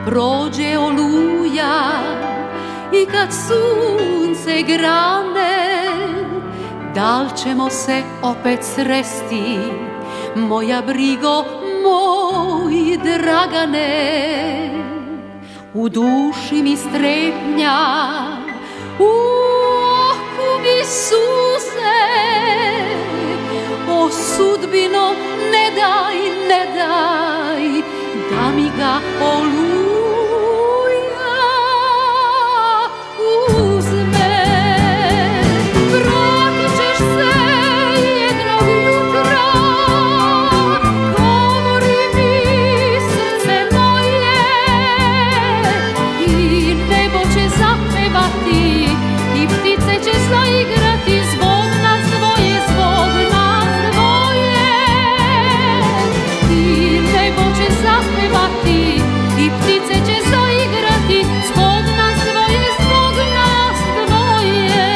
prođe oluja i kad sunce grane, da li ćemo se opet sresti, moja brigo, moj Dragane? U duši mi strepnja, u oku mi suze, o sudbino, ne daj, da mi ga oluja uzme. Vratit ćeš se jednog jutra, govori mi srce moje, i nebo će zapevati i ptice će zaigrati zbog nas dvoje, zbog nas dvoje. I nebo će zapevati i ptice će zaigrati zbog nas dvoje, zbog nas dvoje.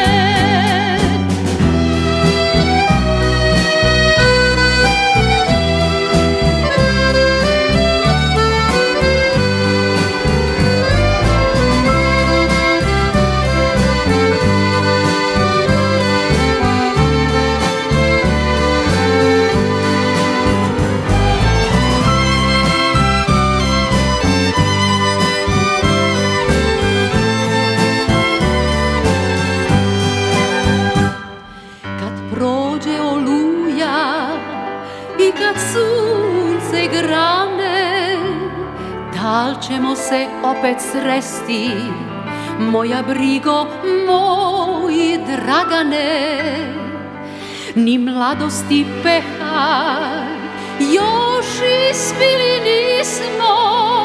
Prođe oluja i kad sunce grane, da li ćemo se opet sresti, moja brigo, moj Dragane? Ni mladosti pehar još ispili nismo,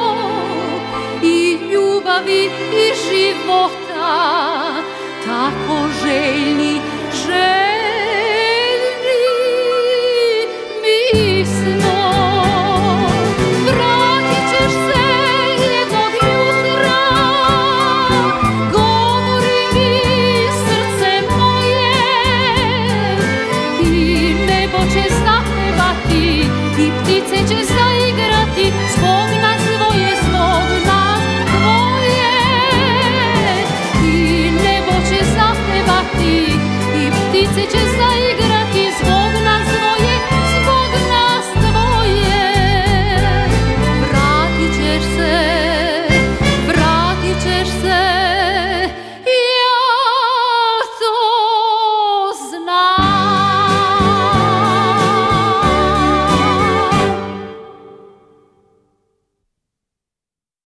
i ljubavi i života tako željni,